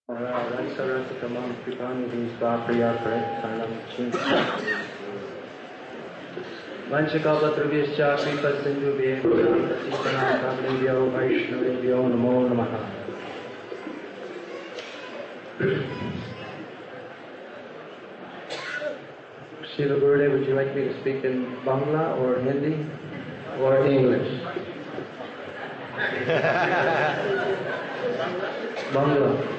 Rasa-rasa-tamam Kripani Svapriya Saranam Chin Vanchakapatrubhyascha Kripasindhubhye Prasitana Kablevyo Vaishnavevyo Namo Namaha. Srila Gurudev, would you like me to speak in Bangla or Hindi or English? Bangla.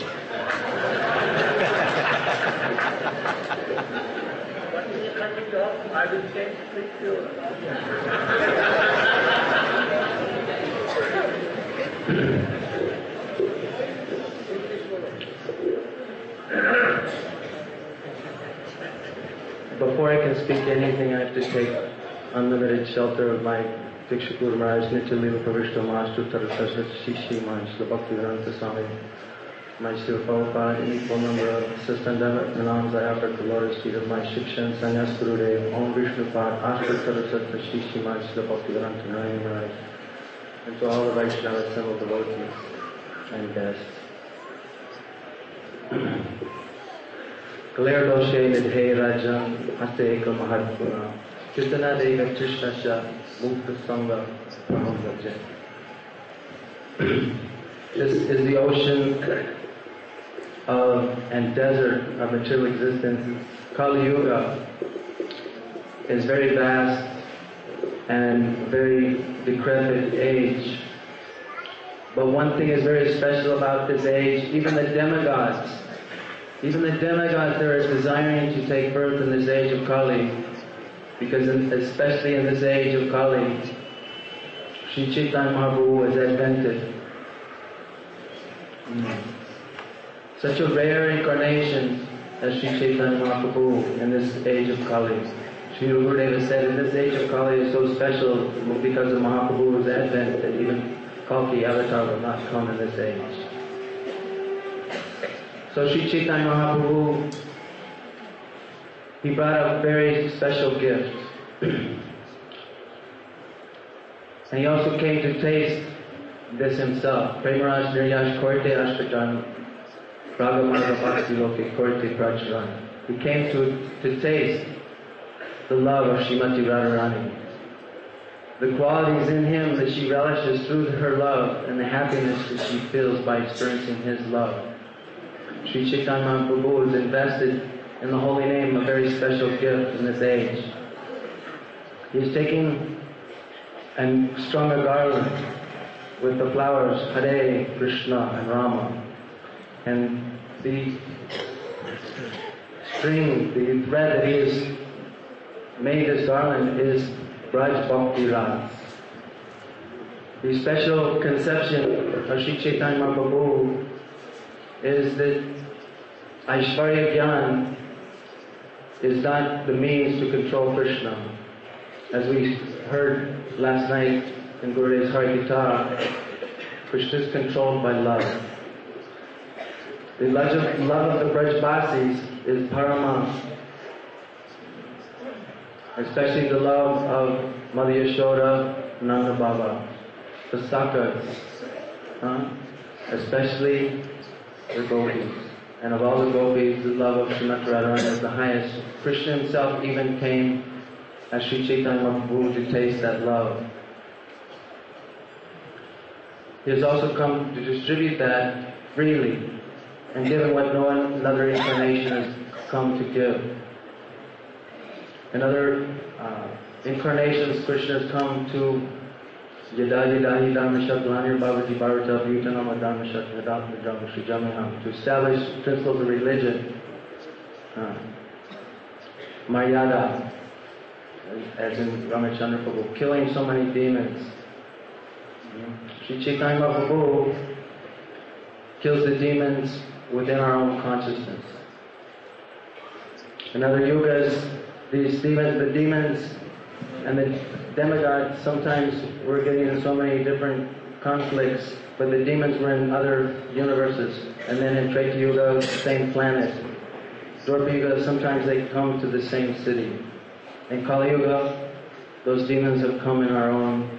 I will change Before I can speak anything, I have to take unlimited shelter of my Diksha Guru Maharaj, Nitya Lila Pravishta Master Uttara Saraswati Shishi Maharaj, the Bhaktivedanta Swami, my Srila Prabhupada, in equal number of assistant Nanams I offer the lotus feet of my Shikshan, Sanyas Gurudev, Om Vishnupad, Ashtar Saraswati Shishi Maharaj, the Bhaktivedanta Narayana Maharaj, and to all the Vaishnava assembled devotees and guests. Clear doshe nidhe rajan hase eka mahatpuna Kitana deva krishnasya mukta sangha prahamvaja. This is the ocean and desert of material existence. Kali Yuga is very vast and very decrepit age. But one thing is very special about this age, even the demigods, they're desiring to take birth in this age of Kali, because especially in this age of Kali, Sri Chaitanya Mahaprabhu has advented. Such a rare incarnation as Sri Chaitanya Mahaprabhu in this age of Kali. Sri Gurudeva said, in this age of Kali is so special because of Mahaprabhu's advent that even Kalki avatar will not come in this age. So Sri Chaitanya Mahaprabhu, he brought a very special gift. And he also came to taste this himself. Premaraj Niryash Korte Ashtajan Ragamarga Bhakti Loke Korte Pracharan. He came to taste the love of Srimati Radharani. The qualities in him that she relishes through her love and the happiness that she feels by experiencing his love. Sri Chaitanya Mahaprabhu has invested in the holy name a very special gift in this age. He is taking and strung a garland with the flowers Hare, Krishna and Rama. And the string, the thread that he has made this garland is Braj Bhakti Ras. The special conception of Sri Chaitanya Mahaprabhu is that Aishvarya Gyan is not the means to control Krishna. As we heard last night in Gurudev's Harikatha, Krishna is controlled by love. The love of the Brajbasis is Parama, especially the love of Mother Yashoda, Nanda Baba, the Sakas, especially the gopis. And of all the gopis, the love of Srimati Radharani is the highest. Krishna himself even came as Sri Chaitanya Mahaprabhu to taste that love. He has also come to distribute that freely and given what no another incarnation has come to give. In other incarnations, Krishna has come to Yadahi Dharma Shaklanir Bhavaji Bharata Bhutanama Dharma Shakladatma Dharma Sri Jamiham, to establish principles of religion, Maryada, as in Ramachandra Prabhu, killing so many demons. Sri Chaitanya Mahaprabhu kills the demons within our own consciousness. In other yugas, the demons and the demigods, sometimes we're getting in so many different conflicts, but the demons were in other universes. And then in Treta Yuga, the same planet. Dwapara Yuga, sometimes they come to the same city. In Kali Yuga, those demons have come in our own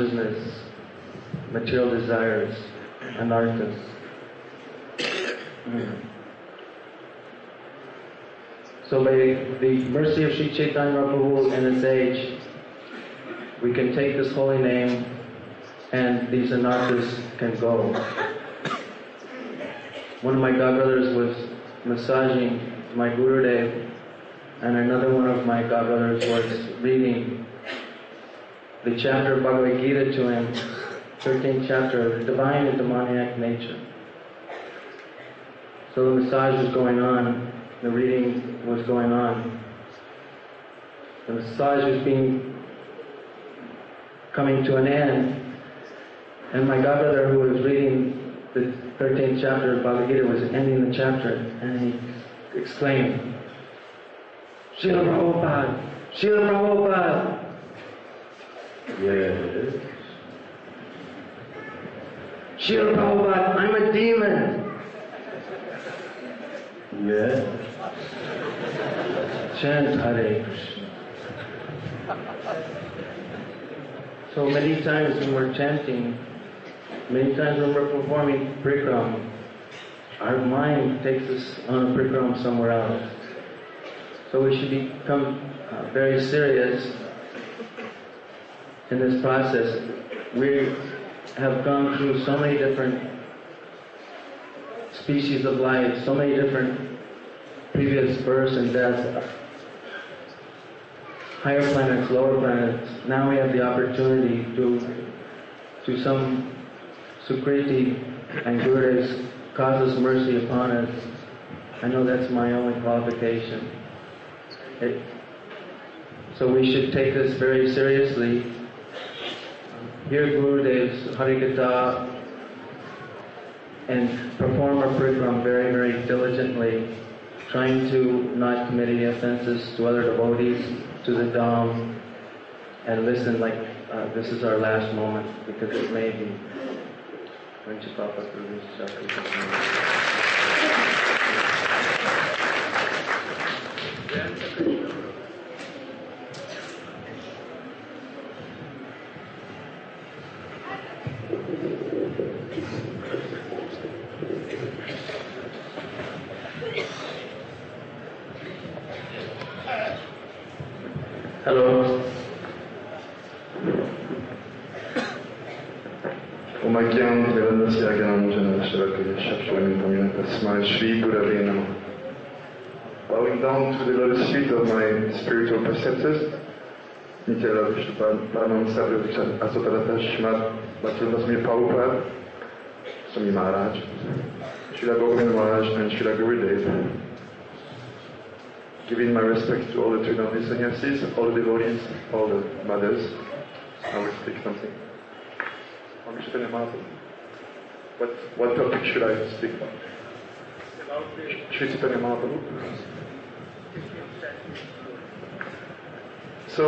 consciousness, material desires, and arthas. So by the mercy of Sri Chaitanya Mahaprabhu in this age, we can take this holy name and these anarthas can go. One of my godbrothers was massaging my Gurudev, and another one of my godbrothers was reading the chapter of Bhagavad Gita to him, 13th chapter, Divine and Demoniac Nature. So the massage was going on, the reading was going on. The massage was coming to an end, and my godbrother who was reading the 13th chapter of Bhagavad Gita was ending the chapter, and he exclaimed, Srila Prabhupada! Srila Prabhupada! Yes. Srila Prabhupada, I'm a demon! Yes. Chant Hare Krishna. So many times when we're chanting, many times when we're performing Prikram, our mind takes us on a Prikram somewhere else. So we should become very serious in this process. We have gone through so many different species of life, so many different previous births and deaths, higher planets, lower planets. Now we have the opportunity to some Sukriti and Gurudev's causeless mercy upon us. I know that's my only qualification. So we should take this very seriously. Hear Gurudev's Harikatha and perform our Prikram very, very diligently, trying to not commit any offenses to other devotees, to the Dham, and listen like this is our last moment, because it may be. Hello. Umakyam Vedasyaganam Jana Shirakaya Shakshvanim Tasmai Shri Gurave Namaha. Bowing down to the lotus feet of my spiritual preceptors, Nitya Vishnupada Paramam Sadhya Asotarata Shrimad Bhaktivinoda Swami Prabhupada, Swami Maharaj, Srila Govinda Maharaj and Srila Gurudev. Giving my respect to all the Trinity sannyasis, all the devotees, all the mothers. I will speak something. What topic should I speak about? Shri Chaitanya Mahaprabhu. So,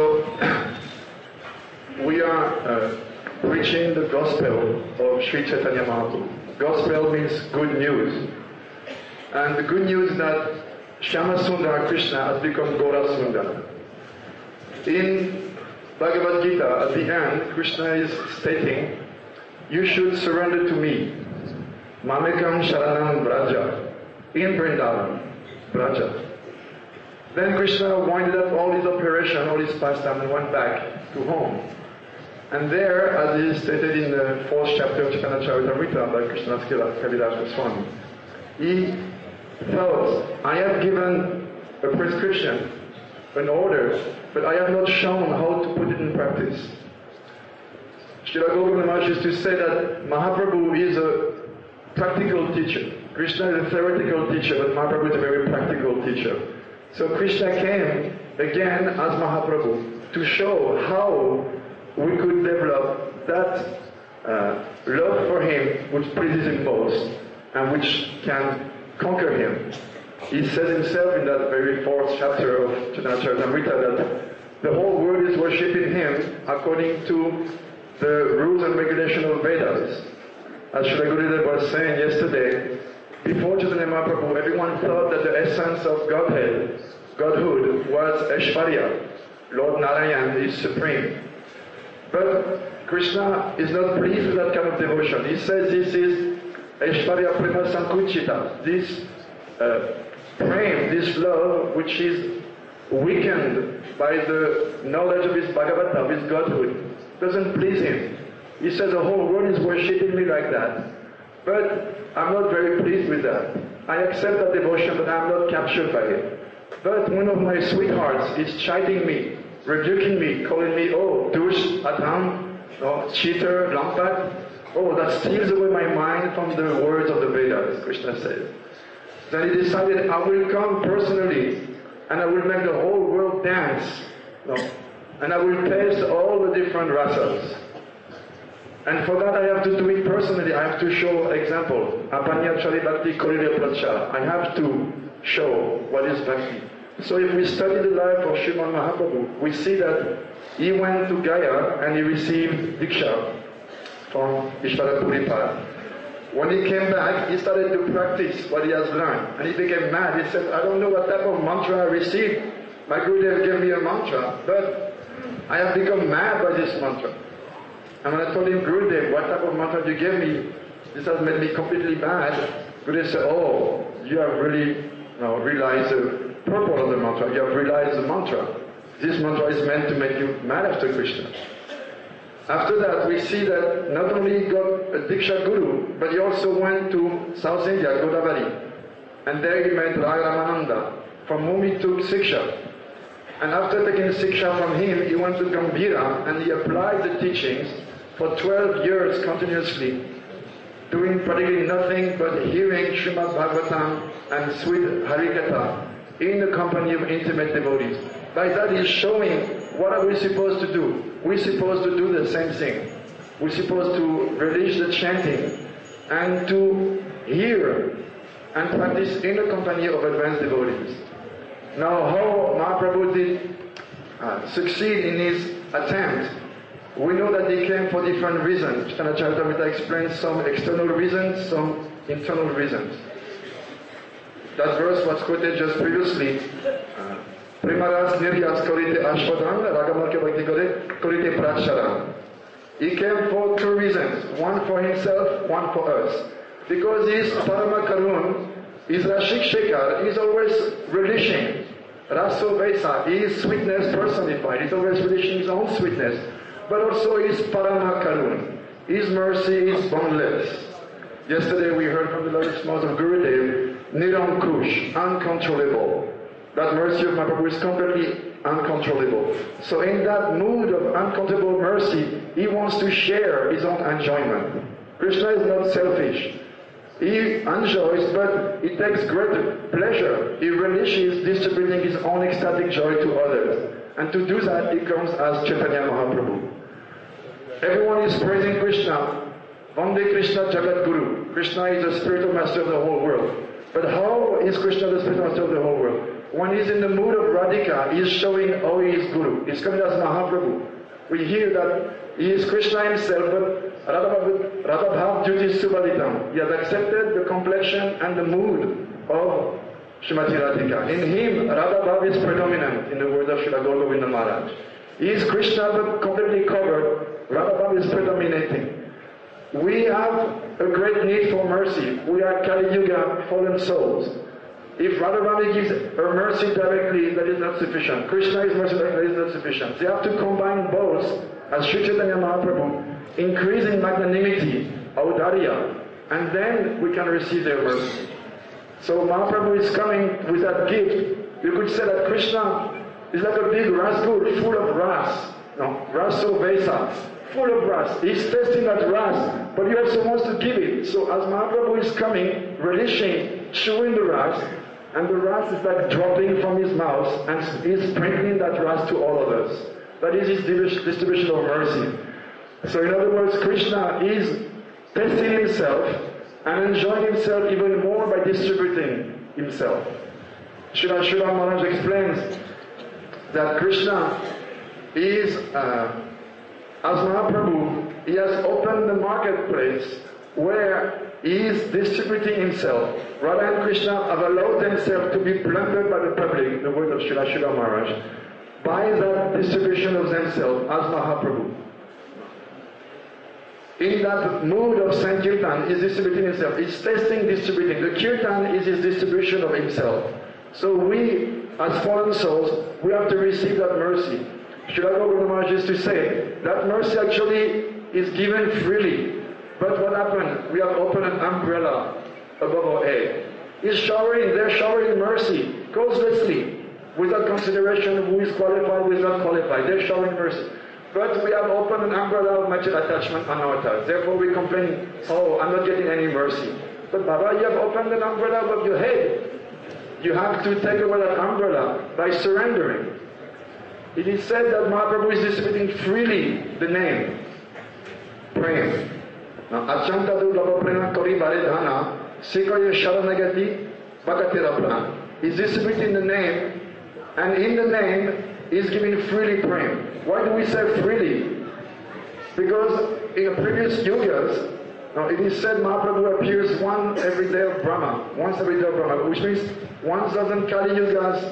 we are preaching the gospel of Shri Chaitanya Mahaprabhu. Gospel means good news. And the good news is that Shyama Sundara Krishna has become Gaura Sundara. In Bhagavad Gita, at the end, Krishna is stating, you should surrender to me. Mamekam Sharanam Braja. In Vrindavan, Braja. Then Krishna winded up all his operation, all his pastime, and went back to home. And there, as is stated in the 4th chapter of Chaitanya Charitamrita by Krishna's Kaviraj Goswami, he thought, I have given a prescription, an order, but I have not shown how to put it in practice. Srila Govinda Maharaj used to say that Mahaprabhu is a practical teacher. Krishna is a theoretical teacher, but Mahaprabhu is a very practical teacher. So Krishna came again as Mahaprabhu to show how we could develop that love for him which pleases him most and which can conquer him. He says himself in that very 4th chapter of Chaitanya Charitamrita that the whole world is worshipping him according to the rules and regulations of Vedas. As Srila Gurudev was saying yesterday, before Chaitanya Mahaprabhu, everyone thought that the essence of Godhood was Aishwarya. Lord Narayan is supreme. But Krishna is not pleased with that kind of devotion. He says this is Aishwarya Prema Sankuchita, this prem, this love which is weakened by the knowledge of his Bhagavata, of his Godhood, doesn't please him. He says the whole world is worshipping me like that. But I'm not very pleased with that. I accept that devotion, but I'm not captured by it. But one of my sweethearts is chiding me, rebuking me, calling me, oh, douche, Adam, oh, cheater, lampad. Oh, that steals away my mind from the words of the Vedas, Krishna says. Then he decided, I will come personally, and I will make the whole world dance. No. And I will taste all the different rasas. And for that I have to do it personally. I have to show example. Apanyachari Bhakti Korire Pracha. I have to show what is Bhakti. So if we study the life of Srimad Mahaprabhu, we see that he went to Gaya and he received Diksha from Ishvara Puripad. When he came back, he started to practice what he has learned. And he became mad. He said, I don't know what type of mantra I received. My Gurudev gave me a mantra, but I have become mad by this mantra. And when I told him, Gurudev, what type of mantra you gave me, this has made me completely mad. Gurudev said, oh, you have really realized the purport of the mantra. You have realized the mantra. This mantra is meant to make you mad after Krishna. After that, we see that not only he got a Diksha Guru, but he also went to South India, Godavari. And there he met Rai Ramananda, from whom he took Siksha. And after taking Siksha from him, he went to Gambhira and he applied the teachings for 12 years continuously, doing practically nothing but hearing Srimad Bhagavatam and sweet Harikatha in the company of intimate devotees. By that he's showing what are we supposed to do. We're supposed to do the same thing. We're supposed to release the chanting and to hear and practice in the company of advanced devotees. Now how Mahaprabhu did succeed in his attempt, we know that he came for different reasons. Chaitanya Charitamrita explains some external reasons, some internal reasons. That verse was quoted just previously. Premaras niryas korite ashwadam, ragamarke bhakti korite pracharam. He came for two reasons, one for himself, one for us. Because he is Parama Karun, he is Rashik Shekhar, he is always relishing. Raso Vaisa, he is sweetness personified, he is always relishing his own sweetness. But also he is Parama Karun. His mercy is boundless. Yesterday we heard from the Lotus Mouth of Gurudev, Nirankush, uncontrollable. That mercy of Mahaprabhu is completely uncontrollable. So in that mood of uncontrollable mercy, he wants to share his own enjoyment. Krishna is not selfish. He enjoys, but he takes great pleasure. He relishes distributing his own ecstatic joy to others. And to do that, he comes as Chaitanya Mahaprabhu. Everyone is praising Krishna. Vande Krishna Jagat Guru. Krishna is the spiritual master of the whole world. But how is Krishna the spiritual master of the whole world? When he's in the mood of Radhika, he is showing how he is Guru. He's coming as Mahaprabhu. We hear that he is Krishna himself, but Radhabhav Jyoti Subalitam. He has accepted the complexion and the mood of Srimati Radhika. In him, Radhabhav is predominant, in the words of Srila Gaur Govinda Maharaj. He is Krishna but completely covered. Radhabhav is predominating. We have a great need for mercy. We are Kali Yuga fallen souls. If Radharani gives her mercy directly, that is not sufficient. Krishna is mercy directly, that is not sufficient. They have to combine both, as Sri Chaitanya Mahaprabhu, increase in magnanimity, audarya, and then we can receive their mercy. So Mahaprabhu is coming with that gift. You could say that Krishna is like a big rasgur full of ras. No, raso vesa, full of ras. He's tasting that ras, but he also wants to give it. So as Mahaprabhu is coming, relishing, chewing the ras, and the ras is like dropping from his mouth, and he's sprinkling that ras to all of us. That is his distribution of mercy. So in other words, Krishna is tasting himself and enjoying himself even more by distributing himself. Srila Maharaj explains that Krishna is, as Mahaprabhu, he has opened the marketplace where he is distributing himself. Radha and Krishna have allowed themselves to be plundered by the public, the word of Srila Maharaj, by that distribution of themselves as Mahaprabhu. in that mood of Sankirtan, is distributing himself. He's testing, distributing. The Kirtan is his distribution of himself. So we, as fallen souls, we have to receive that mercy. Srila Gopal Maharaj used to say, that mercy actually is given freely. But what happened? We have opened an umbrella above our head. They're showering mercy, causelessly, without consideration of who is qualified, who is not qualified. They're showering mercy. But we have opened an umbrella of material attachment on our ties. Therefore we complain, oh, I'm not getting any mercy. But Baba, you have opened an umbrella above your head. You have to take away that umbrella by surrendering. It is said that Mahaprabhu is distributing freely the name, Prem. Now, Achantadu Lavaprena Kori Baredhana, Sikoya Sharanagati, Bhagatirapran. He's distributing the name, and in the name, he's giving freely Prem. Why do we say freely? Because in the previous yugas, now it is said Mahaprabhu appears once every day of Brahma, which means 1,000 Kali Yugas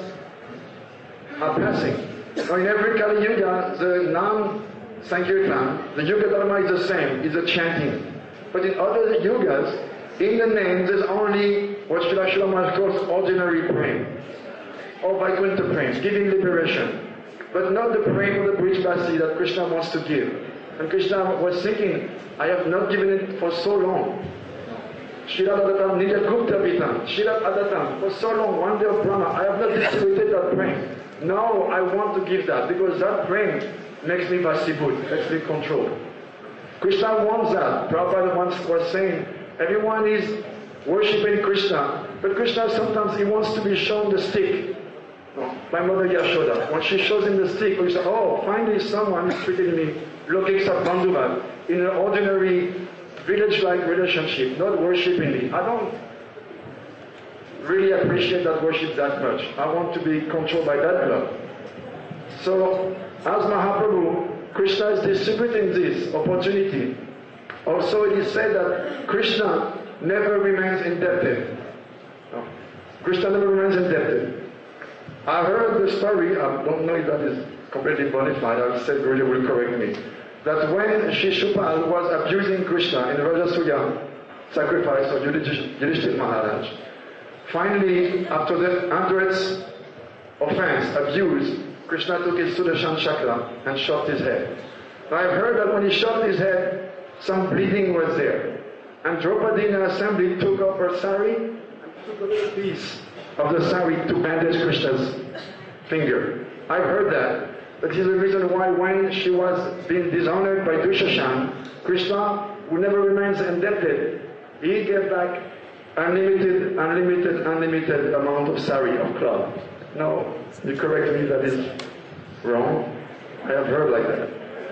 are passing. Now in every Kali Yuga, the Nam Sankirtan, the Yuga Dharma is the same, is a chanting. But in other yugas, in the name, there's only what Srila Maharaj calls ordinary prem, or Vaikuntha prem, giving liberation. But not the prem of the Brij Basi that Krishna wants to give. And Krishna was thinking, I have not given it for so long. Shirat Adatam Nidya Gupta Vitam, Shirat Adatam, for so long, one day of Brahma, I have not distributed that prem. Now I want to give that, because that prem makes me Vasibhut, makes me control. Krishna wants that. Prabhupada once was saying, everyone is worshipping Krishna, but Krishna sometimes he wants to be shown the stick. My mother Yashoda, when she shows him the stick, we say, oh, finally someone is treating me Lokeksa Bandhuvat in an ordinary village-like relationship, not worshipping me. I don't really appreciate that worship that much. I want to be controlled by that love. So, as Mahaprabhu, Krishna is distributing this opportunity. Also, it is said that Krishna never remains indebted. No. Krishna never remains indebted. I heard the story, I don't know if that is completely bona fide, I said Guruji will correct me, that when Shishupal was abusing Krishna in the Rajasuya sacrifice of Yudhishthira Maharaj, finally, after the 100th offense, abuse, Krishna took his Sudarshan Chakra and shot his head. Now I've heard that when he shot his head, some bleeding was there. And Draupadi in the assembly took off her sari and took a little piece of the sari to bandage Krishna's finger. I've heard that. That is the reason why when she was being dishonored by Dushashan, Krishna, who never remains indebted, he gave back unlimited amount of sari, of cloth. No, you correct me, that is wrong. I have heard like that.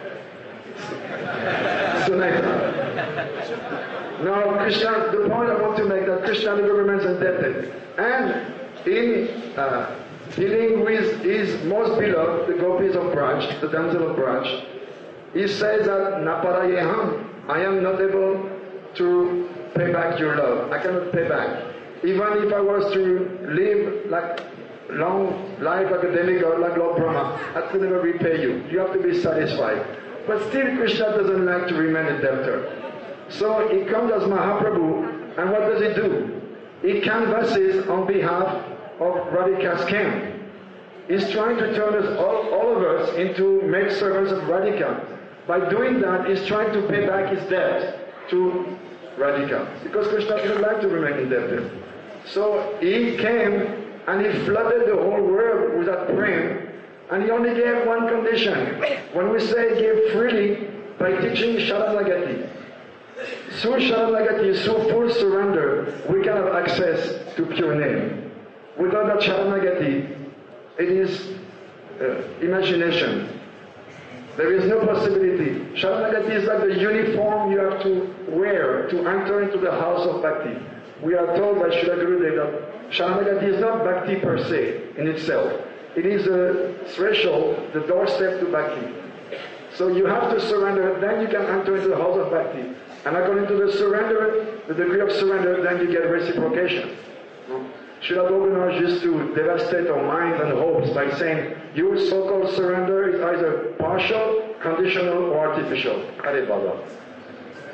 Now, Krishna, the point I want to make that Krishna never remains indebted. And in dealing with his most beloved, the gopis of Braj, the damsel of Braj, he says that Naparayeham, I am not able to pay back your love. I cannot pay back. Even if I was to live like long life like a demigod, like Lord Brahma, I could never repay you. You have to be satisfied. But still Krishna doesn't like to remain a debtor. So he comes as Mahaprabhu, and what does he do? He canvasses on behalf of Radhika's camp. He's trying to turn us, all of us, into maidservants of Radhika. By doing that, he's trying to pay back his debt to Radhika, because Krishna doesn't like to remain indebted. So he came and he flooded the whole world with that prem, and he only gave one condition. When we say give freely, by teaching Sharanagati. Through Sharanagati, through full surrender, we can have access to pure name. Without that Sharanagati, it is imagination. There is no possibility. Sharanagati is like the uniform you have to wear to enter into the house of Bhakti. We are told by Srila Gurudev that Sharanagati is not Bhakti per se in itself. It is a threshold, the doorstep to Bhakti. So you have to surrender, then you can enter into the house of Bhakti. And according to the surrender, the degree of surrender, then you get reciprocation. Srila Govinda used to devastate our minds and hopes by saying, your so-called surrender is either partial, conditional, or artificial. Hare Baba.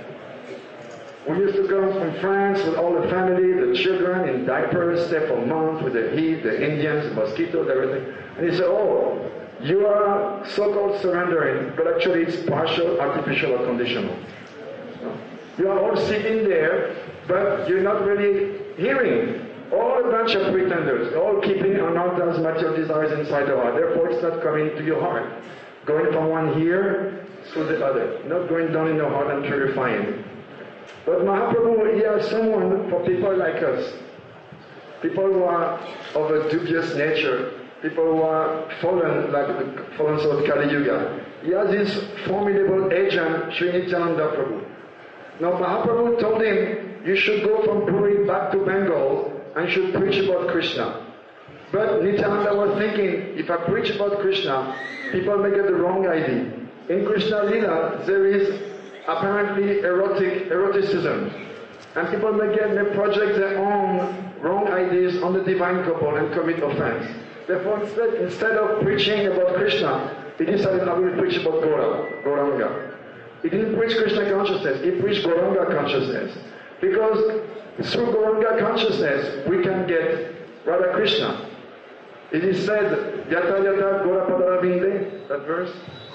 We used to come from France with all the family, the children in diapers, stay for months with the heat, the Indians, the mosquitoes, everything. And he said, oh, you are so-called surrendering, but actually it's partial, artificial, or conditional. You are all sitting there, but you're not really hearing. All a bunch of pretenders, all keeping another's material desires inside the heart. Therefore, it's not coming to your heart. Going from one ear to the other, not going down in the heart and purifying it. But Mahaprabhu, he has someone for people like us, people who are of a dubious nature, people who are fallen, like the fallen soul of Kali Yuga. He has this formidable agent, Sri Nityananda Prabhu. Now Mahaprabhu told him, you should go from Puri back to Bengal and should preach about Krishna. But Nityananda was thinking, if I preach about Krishna, people may get the wrong idea. In Krishna Lila, there is apparently eroticism. And people may project their own wrong ideas on the divine couple and commit offense. Therefore, instead of preaching about Krishna, he decided, I will preach about Gauranga. He didn't preach Krishna consciousness, he preached Gauranga consciousness. Because through Gauranga consciousness, we can get Radha Krishna. It is said, Yata Yata Gaurapadarabinde, that verse.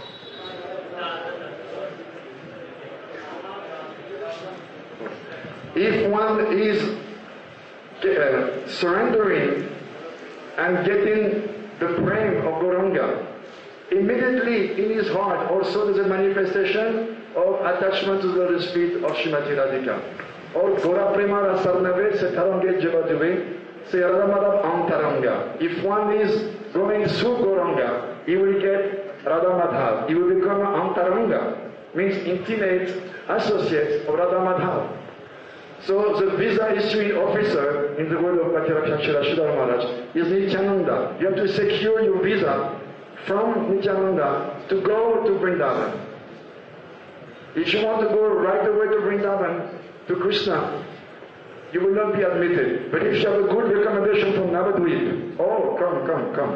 If one is surrendering and getting the prem of Gauranga, immediately in his heart also there's a manifestation of attachment to the lotus feet of Srimati Radhika. Or Gaura Prema Rasarnave se Tarange Javaduve se Radhamadav Antaranga. If one is going through Gauranga, he will get Radha Madhav. He will become Antaranga, means intimate associate of Radha Madhav. So the visa issuing officer in the word of Bhakti-Rakshakshara Sridhar Maharaj is Nityananda. You have to secure your visa from Nityananda to go to Vrindavan. If you want to go right away to Vrindavan, to Krishna, you will not be admitted. But if you have a good recommendation from Navadvip, oh, come.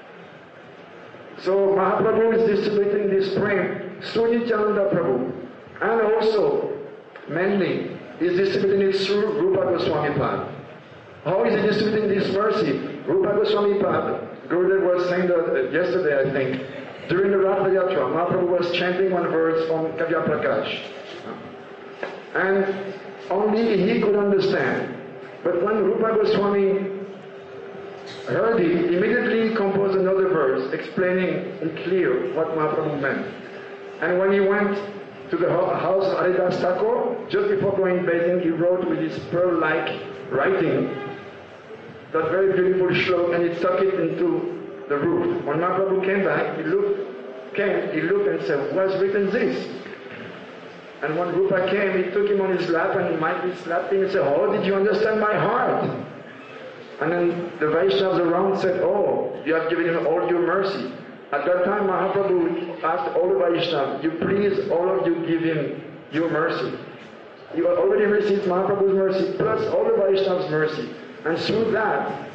So Mahaprabhu is distributing this prem through Nityananda Prabhu. And also, mainly, is distributing it through Rupa Goswami Pad. How is he distributing this mercy? Rupa Goswami Pad, Gurudev was saying that yesterday, I think, during the Ratha Yatra, Mahaprabhu was chanting one verse from Kavya Prakash. And only he could understand. But when Rupa Goswami heard it, immediately he composed another verse explaining in clear what Mahaprabhu meant. And when he went to the house of Haridas Thakur, just before going bathing, he wrote with his pearl-like writing that very beautiful shlok, and he stuck it into the roof. When Mahaprabhu came back, he looked and said, what's written this? And when Rupa came, he took him on his lap and mightily slapped him and said, oh, did you understand my heart? And then the Vaishnavas around said, oh, you have given him all your mercy. At that time, Mahaprabhu asked all the Vaishnavas, you please, all of you, give him your mercy. You have already received Mahaprabhu's mercy, plus all the Vaishnavas' mercy. And through that,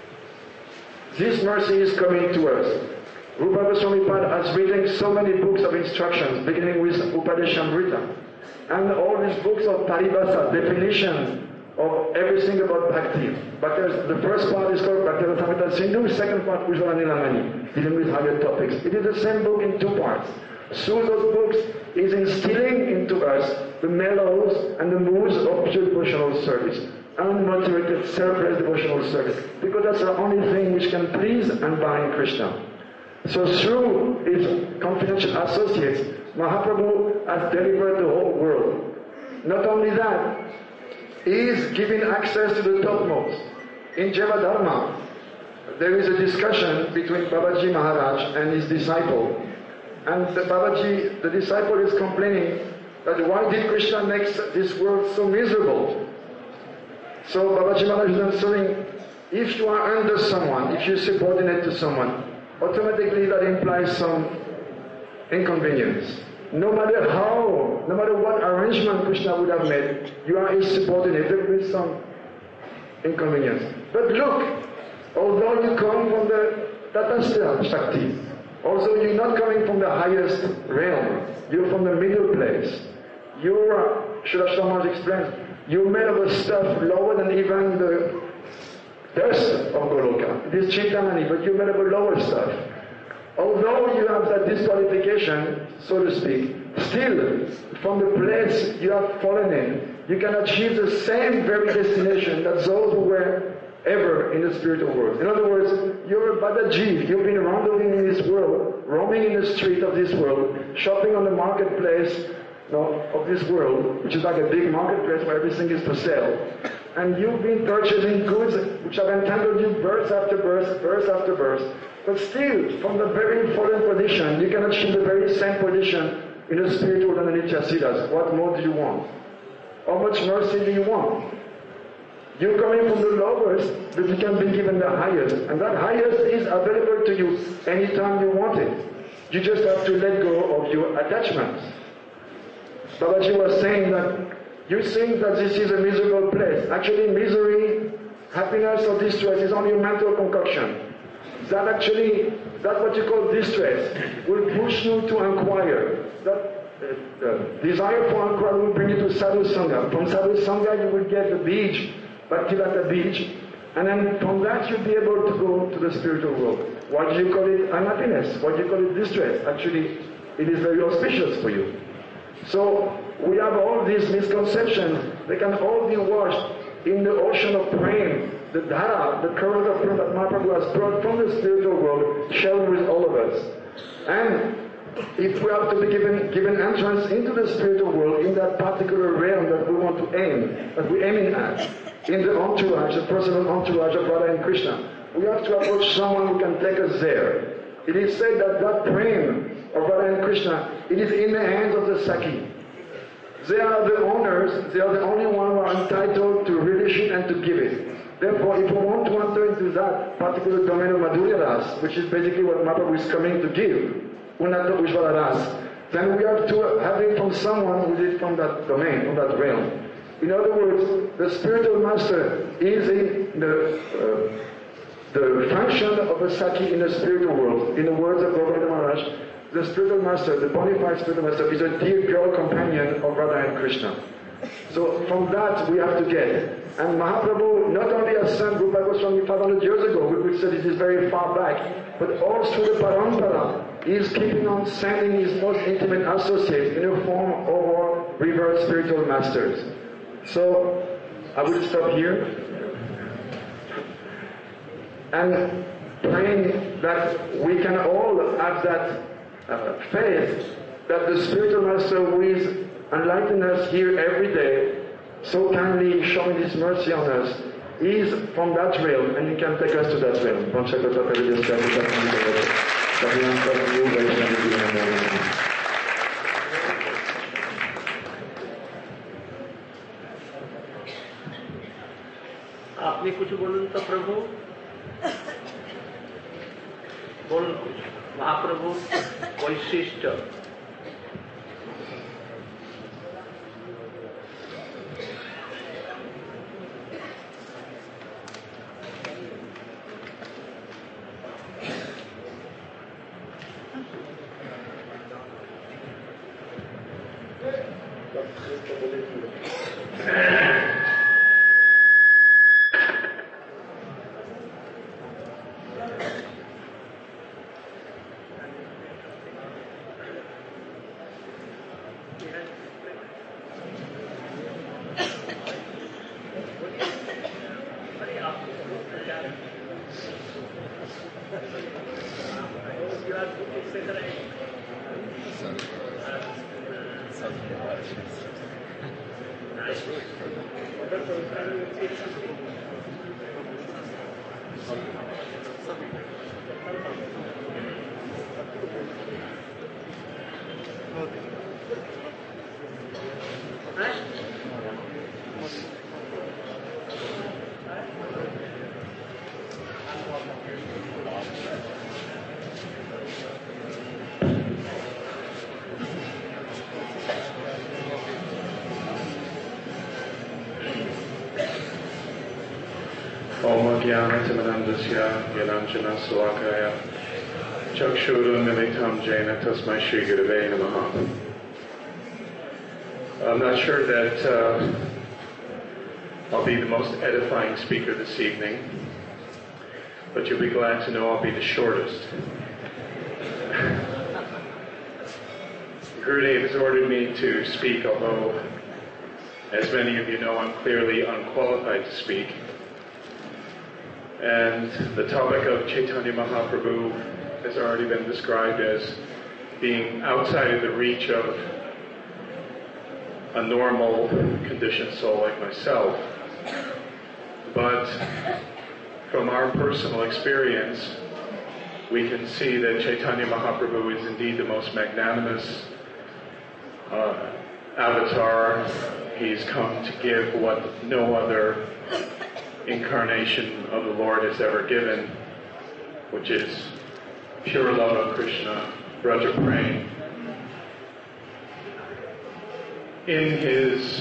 this mercy is coming to us. Rupa Goswami Pad has written so many books of instructions, beginning with Upadeshamrita. And all these books of Paribhasa, definition of everything about Bhakti. But the first part is called Bhakti Rasamrita Sindhu, second part Ujjvala Nilamani, dealing with higher topics. It is the same book in two parts. Through those books is instilling into us the mellows and the moods of pure devotional service, unmotivated, selfless devotional service, because that's the only thing which can please and bind Krishna. So through his confidential associates, Mahaprabhu has delivered the whole world. Not only that, he is giving access to the topmost. In Javadharma, there is a discussion between Babaji Maharaj and his disciple. And the disciple is complaining that why did Krishna make this world so miserable? So Babaji Maharaj is answering, if you are under someone, if you subordinate to someone, automatically that implies some inconvenience. No matter what arrangement Krishna would have made, you are his subordinate with some inconvenience. But look, although you come from the Tatastha Shakti, also you're not coming from the highest realm, you're from the middle place. Your Srila Shamaj explains, you're made of a stuff lower than even the dust of Goloka. It is Chintamani, but you're made of a lower stuff. Although you have that disqualification, so to speak, still, from the place you have fallen in, you can achieve the same very destination that those who were ever in the spiritual world. In other words, you're a Badaji. You've been wandering in this world, roaming in the street of this world, shopping on the marketplace of this world, which is like a big marketplace where everything is for sale. And you've been purchasing goods which have entangled you verse after verse after verse. But still, from the very fallen position, you can achieve the very same position in the spiritual and the Nityasiddhas. What more do you want? How much mercy do you want? You're coming from the lowest, but you can be given the highest. And that highest is available to you anytime you want it. You just have to let go of your attachments. Babaji was saying that you think that this is a miserable place. Actually, misery, happiness or distress is only a mental concoction. That what you call distress will push you to inquire. That desire for inquiry will bring you to Sadhu Sangha. From Sadhu Sangha you will get the beach, Bhaktivedanta beach, and then from that you'll be able to go to the spiritual world. Why do you call it unhappiness? Why do you call it distress? Actually, it is very auspicious for you. So we have all these misconceptions. They can all be washed in the ocean of prema, the dhara, the current of prema that Mahaprabhu has brought from the spiritual world, shared with all of us. And if we have to be given entrance into the spiritual world in that particular realm that we want to aim, that we're aiming at, in the entourage, the personal entourage of Radha and Krishna, we have to approach someone who can take us there. It is said that that prema of Radha and Krishna, it is in the hands of the Saki. They are the owners, they are the only ones who are entitled to release it and to give it. Therefore, if we want to enter into that particular domain of Madhurya Ras, which is basically what Mahaprabhu is coming to give, Unnata Ujjvala Ras, then we have to have it from someone who is from that domain, from that realm. In other words, the spiritual master is in the function of a Saki in the spiritual world. In the words of Govardhana Maharaj, the spiritual master, the bona fide spiritual master, is a dear girl companion of Radha and Krishna. So from that we have to get. And Mahaprabhu not only has sent Rupa Goswami 500 years ago, we could say this is very far back, but all through the Parampara, he is keeping on sending his most intimate associates in the form of our revered spiritual masters. So I will stop here and praying that we can all have that faith that the spiritual master who is enlightening us here every day, so kindly showing his mercy on us, is from that realm and he can take us to that realm. आपने कुछ बोलूं तो प्रभु बोलूं कुछ महाप्रभु वैशिष्ट ज्ञानतिमिरन्दस्य ज्ञानाञ्जनशलाकया चक्षुरुन्मिलितं येन तस्मै श्रीगुरवे नमः. I'm not sure that I'll be the most edifying speaker this evening, but you'll be glad to know I'll be the shortest. Gurudev has ordered me to speak, although, as many of you know, I'm clearly unqualified to speak. And the topic of Chaitanya Mahaprabhu has already been described as being outside of the reach of a normal conditioned soul like myself. But from our personal experience, we can see that Chaitanya Mahaprabhu is indeed the most magnanimous avatar. He's come to give what no other incarnation of the Lord has ever given, which is pure love of Krishna, Braja Prem. In his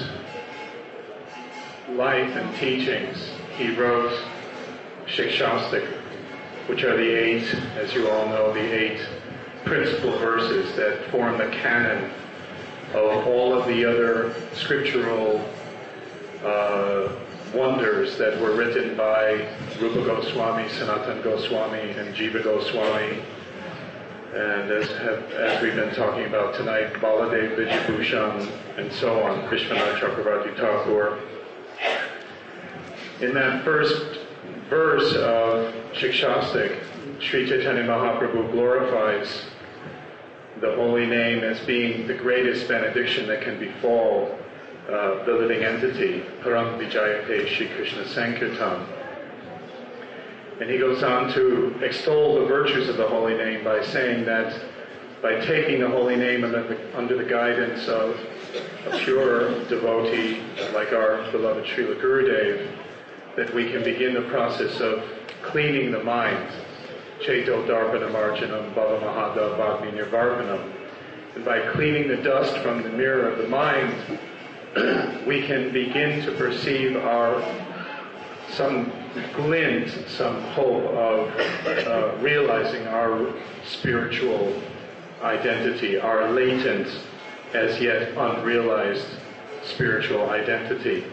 life and teachings, he wrote Shikshastik, which are the 8, as you all know, the 8 principal verses that form the canon of all of the other scriptural wonders that were written by Rupa Goswami, Sanatana Goswami, and Jiva Goswami, and as we've been talking about tonight, Baladev Vijayabhushan, and so on, Vishwanath Chakravarti Thakur. In that first verse of Shikshastik, Sri Chaitanya Mahaprabhu glorifies the holy name as being the greatest benediction that can befall the living entity, Param Vijayate Shri Krishna Sankirtan. And he goes on to extol the virtues of the holy name by saying that by taking the holy name under the guidance of a pure devotee like our beloved Srila Gurudev, that we can begin the process of cleaning the mind. Cheto Darpanam Arjanam Bhava Mahada Bhagni Nirvarpanam. And by cleaning the dust from the mirror of the mind, we can begin to perceive some glint, some hope of realizing our spiritual identity, our latent, as yet unrealized spiritual identity.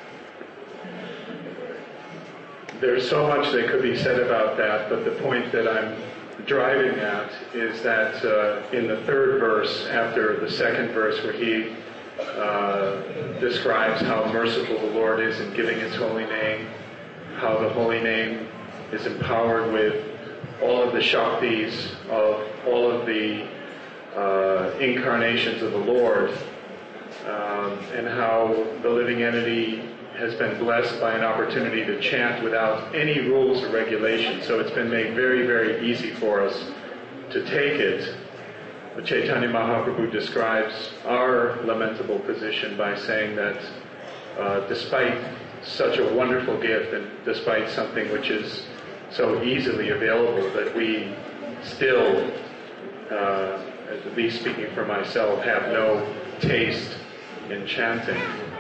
There's so much that could be said about that, but the point that I'm driving at is that in the third verse, after the second verse where he describes how merciful the Lord is in giving his holy name, how the holy name is empowered with all of the Shaktis of all of the incarnations of the Lord, and how the living entity has been blessed by an opportunity to chant without any rules or regulations. So it's been made very, very easy for us to take it. But Chaitanya Mahaprabhu describes our lamentable position by saying that despite such a wonderful gift and despite something which is so easily available, that we still, at least speaking for myself, have no taste in chanting.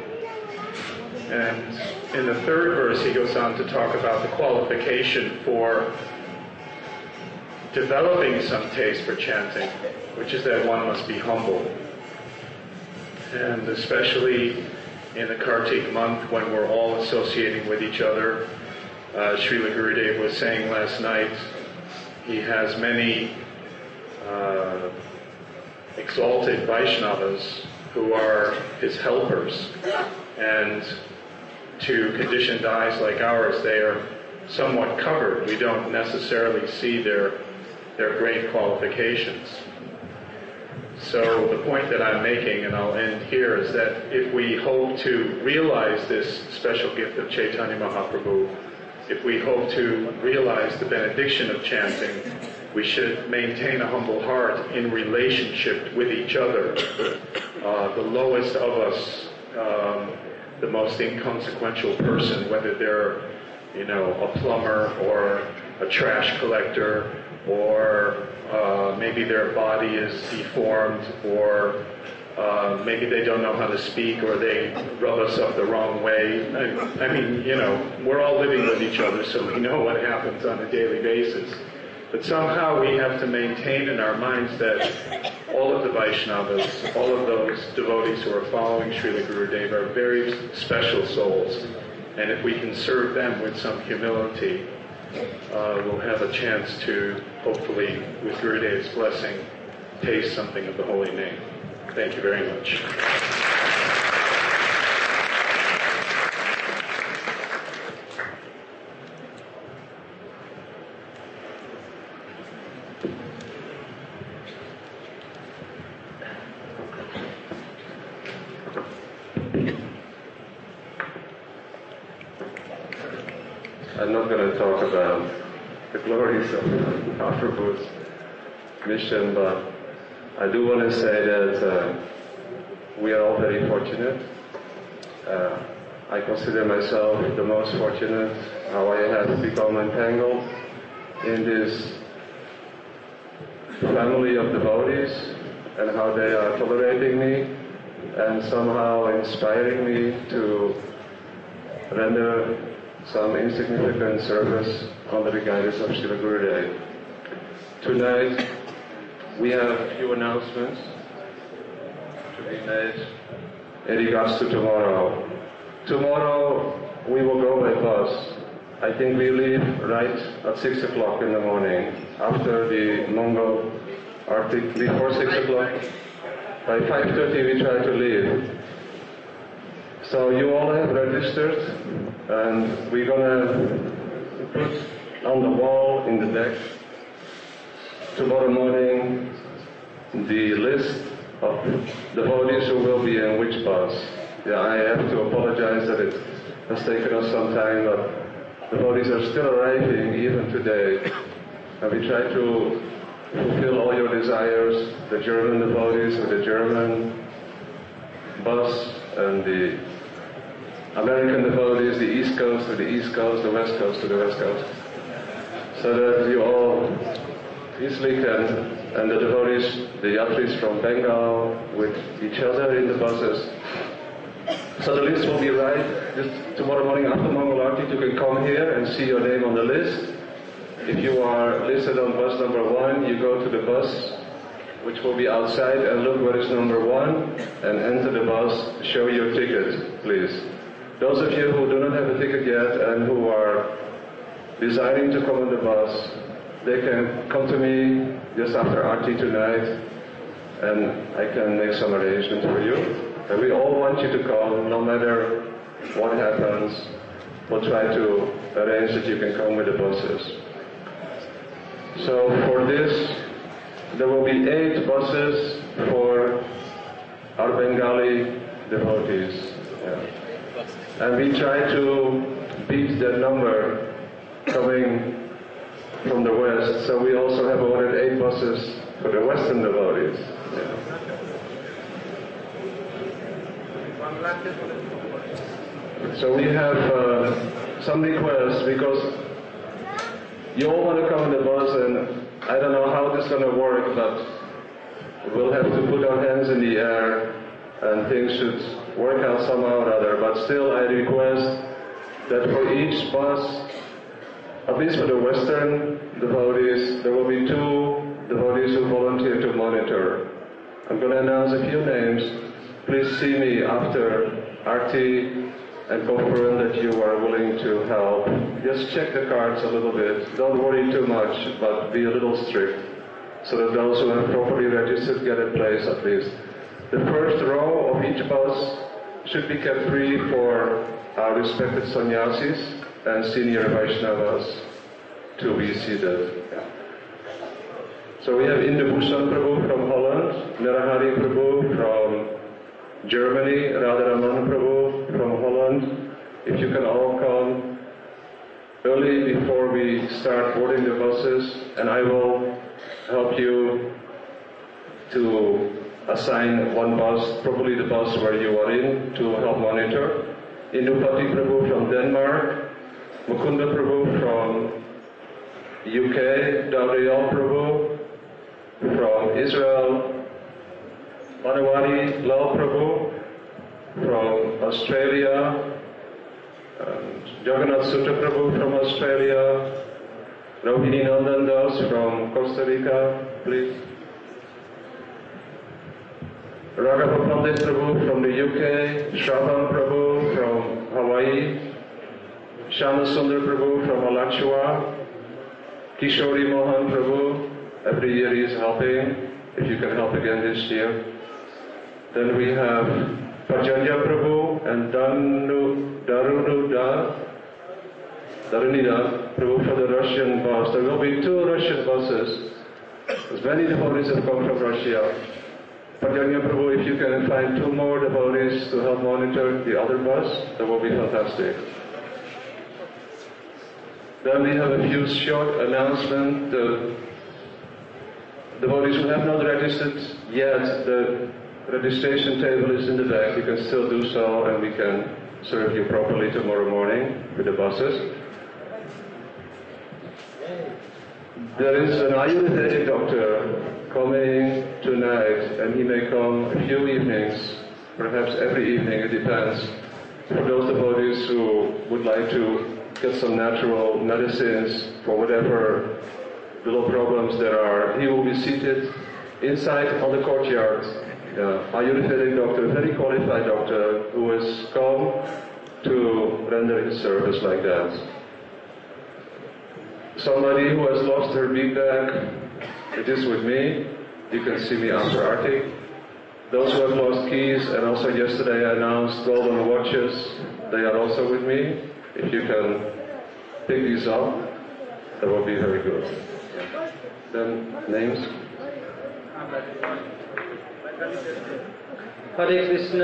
And in the third verse, he goes on to talk about the qualification for developing some taste for chanting, which is that one must be humble. And especially in the Kartik month, when we're all associating with each other, Srila Gurudev was saying last night, he has many exalted Vaishnavas who are his helpers, and to conditioned eyes like ours, they are somewhat covered. We don't necessarily see their great qualifications. So the point that I'm making, and I'll end here, is that if we hope to realize this special gift of Chaitanya Mahaprabhu, if we hope to realize the benediction of chanting, we should maintain a humble heart in relationship with each other. The lowest of us, the most inconsequential person, whether they're, a plumber or a trash collector, or maybe their body is deformed, or maybe they don't know how to speak, or they rub us up the wrong way. I mean, we're all living with each other, so we know what happens on a daily basis. But somehow we have to maintain in our minds that all of the Vaishnavas, all of those devotees who are following Srila Gurudev are very special souls. And if we can serve them with some humility, we'll have a chance to, hopefully, with Gurudev's blessing, taste something of the holy name. Thank you very much. I'm not going to talk about the glories of Mahaprabhu's mission, but I do want to say that we are all very fortunate. I consider myself the most fortunate, how I have become entangled in this family of devotees and how they are tolerating me and somehow inspiring me to render some insignificant service under the guidance of Srila Gurudev. Tonight, we have a few announcements to be made in regards to tomorrow. Tomorrow, we will go by bus. I think we leave right at 6 o'clock in the morning, after the Mongol Arctic, before 6 o'clock. By 5:30 we try to leave. So you all have registered, and we're gonna put on the wall in the deck tomorrow morning the list of devotees who will be in which bus. Yeah, I have to apologize that it has taken us some time, but devotees are still arriving even today. And we try to fulfill all your desires, the German devotees with the German bus, and the American devotees, the East Coast to the East Coast, the West Coast to the West Coast, so that you all easily can, and the devotees, the yatris from Bengal, with each other in the buses. So the list will be right. Just tomorrow morning after Mongol Arti, you can come here and see your name on the list. If you are listed on bus number 1, you go to the bus, which will be outside, and look where is number 1, and enter the bus, show your ticket, please. Those of you who do not have a ticket yet and who are desiring to come on the bus, they can come to me just after Arti tonight, and I can make some arrangements for you. And we all want you to come, no matter what happens. We'll try to arrange that you can come with the buses. So for this, there will be 8 buses for our Bengali devotees. Yeah. And we try to beat that number coming from the west, so we also have ordered 8 buses for the western devotees. Yeah. So we have some requests, because you all want to come on the bus, and I don't know how this is going to work, but we'll have to put our hands in the air, and things should work out somehow or other. But still, I request that for each bus, at least for the Western devotees, there will be 2 devotees who volunteer to monitor. I'm going to announce a few names. Please see me after Arti and confirm that you are willing to help. Just check the cards a little bit. Don't worry too much, but be a little strict, so that those who have properly registered get a place at least. The first row of each bus should be kept free for our respected sannyasis and senior Vaishnavas to be seated. Yeah. So we have Indubhushan Prabhu from Holland, Narahari Prabhu from Germany, Radharaman Prabhu from Holland. If you can all come early before we start boarding the buses, and I will help you to assign one bus, probably the bus where you are in, to help monitor. Indupati Prabhu from Denmark, Mukunda Prabhu from UK, Gabriel Prabhu from Israel, Manawari Lal Prabhu from Australia, Jagannath Sutta Prabhu from Australia, Rohini Nandan Das from Costa Rica, please. Raghava Pandit Prabhu from the UK, Shravan Prabhu from Hawaii, Shama Sundar Prabhu from Alachua, Kishori Mohan Prabhu, every year he is helping, if you can help again this year. Then we have Pajanya Prabhu and Darunida Prabhu for the Russian bus. There will be 2 Russian buses, as many devotees have come from Russia. Pajanya Prabhu, if you can find 2 more devotees to help monitor the other bus, that will be fantastic. Then we have a few short announcements. The devotees who have not registered yet, the registration table is in the back. You can still do so, and we can serve you properly tomorrow morning with the buses. There is an Ayurvedic doctor coming tonight, and he may come a few evenings, perhaps every evening, it depends, for those devotees who would like to get some natural medicines for whatever little problems there are. He will be seated inside on the courtyard. Ayurvedic doctor, very qualified doctor, who has come to render his service like that. Somebody who has lost her bead bag, it is with me. You can see me after Arti. Those who have lost keys, and also yesterday I announced golden watches, they are also with me. If you can pick these up, that will be very good. Then names. হরে কৃষ্ণ।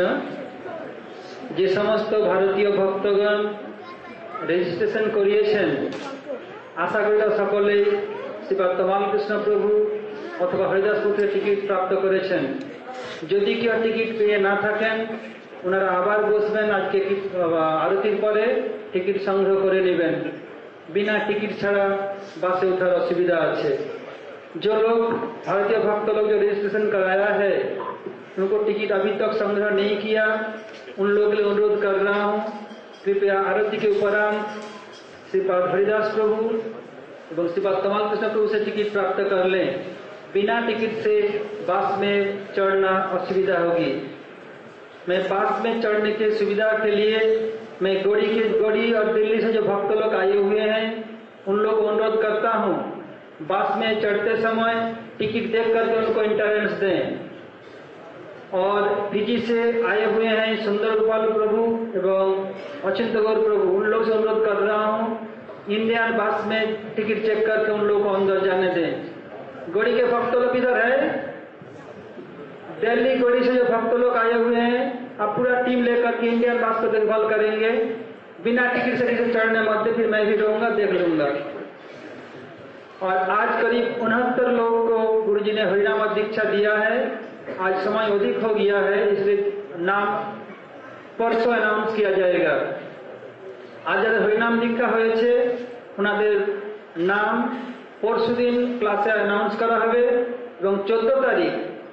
যে সমস্ত ভারতীয় ভক্তগণ registration করিয়েছেন, আশা করি সকলেই শ্রীপাদ তমালকৃষ্ণ প্রভু অথবা হরিদাস পুত্রের টিকিট প্রাপ্ত করেছেন। যদি কেউ টিকিট পেয়ে না থাকেন, ওনারা আবার বসবেন, আজকে আরতির পরে টিকিট সংগ্রহ করে নেবেন। बिना टिकट छाड़ा बस में उठार असुविधा है। जो लोग भारतीय भक्त लोग जो रजिस्ट्रेशन कराया है, उनको टिकट अभी तक संग्रह नहीं किया, उन लोगों के लिए अनुरोध कर रहा हूँ, कृपया आरती के उपरांत श्रीपाद हरिदास प्रभु एवं श्रीपाद तमालकृष्ण प्रभु से टिकट प्राप्त कर लें। बिना टिकट से बस में चढ़ना असुविधा होगी। मैं बस में चढ़ने की सुविधा के लिए मैं गौड़ी और दिल्ली से जो भक्त लोग आए हुए हैं, उन लोग को अनुरोध करता हूँ, बस में चढ़ते समय टिकट देख करके उनको इंटरेंस दें। और फिजी से आए हुए हैं सुंदर गोपाल प्रभु एवं अचिंत गौर प्रभु, उन लोग से अनुरोध कर रहा हूँ, इंडियन बस में टिकट चेक करके उन लोग को अंदर जाने दें। गौड़ी के भक्त लोग इधर है, दिल्ली गौड़ी से जो भक्त लोग आए हुए हैं, अब पूरा टीम लेकर के इंडियन बस को देखभाल करेंगे। बिना टिकट से किसी चढ़ने मध्य फिर मैं भी रहूंगा, देख लूंगा। और आज करीब 69 लोगों को गुरुजी ने हरिनाम दीक्षा दिया है। आज समय अधिक हो गया है, इसलिए नाम परसों अनाउंस किया जाएगा। आज যারা হরিনাম দীক্ষা হয়েছে ওনাদের নাম পরশুদিন ক্লাসে অ্যানাউন্স করা হবে এবং 14 তারিখ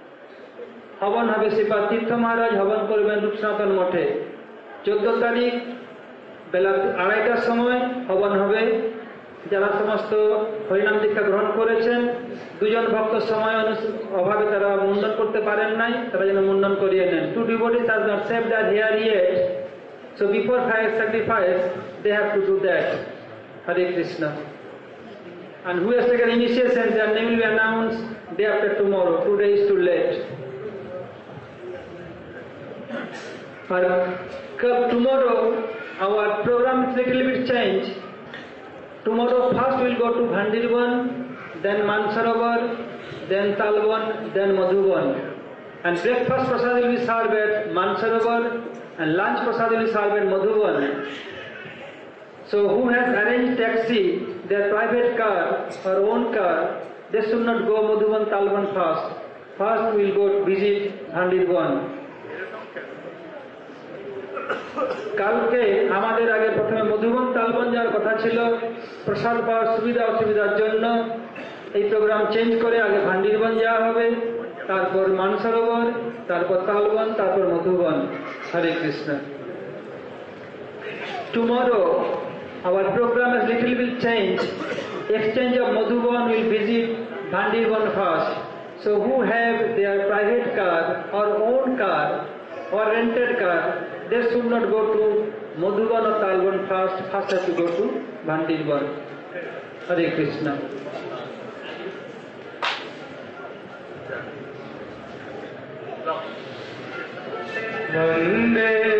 हवन হবে। শ্রীপাদ তীর্থ মহারাজ हवन করবেন রূপসনাতন মঠে। 14 তারিখ বেলা 2:30টার সময় हवन হবে। যারা সমস্ত হরিনাম দীক্ষা গ্রহণ করেছেন, দুজন ভক্ত সময় অভাবে তারা মুন্ডন করতে পারেন নাই, তারা যেন মুন্ডন করিয়ে নেন। Two devotees are not saved that here yet, so before fire sacrifice they have to do that. Hare Krishna. And who has taken initiation, their name will be announced day after tomorrow. Today is too late. Tomorrow our program is little bit changed. Tomorrow first we will go to Bhandirvan, then Mansarovar, then Talvan, then Madhuban. And breakfast prasad will be served at Mansarovar and lunch prasad will be served at Madhuban. So who has arranged taxi, their private car or own car, they should not go Madhuban, Talvan first. First we will go visit Bhandirvan. কালকে আমাদের আগে প্রথমে মধুবন তালবন যাওয়ার কথা ছিল, প্রসাদ পাওয়ার সুবিধা অসুবিধার জন্য এই প্রোগ্রাম চেঞ্জ করে আগে ভান্ডিরবন যাওয়া হবে, তারপর মানসরোবর, তারপর তালবন, তারপর মধুবন। হরে Krishna. Tomorrow our program is little bit changed. exchange of Madhuban will visit Bhandirban first. So who have their private car or own car or rented car, they should not go to Madhuban or Talban first. First have to go to Bhandirban. Hare Krishna. No. Vande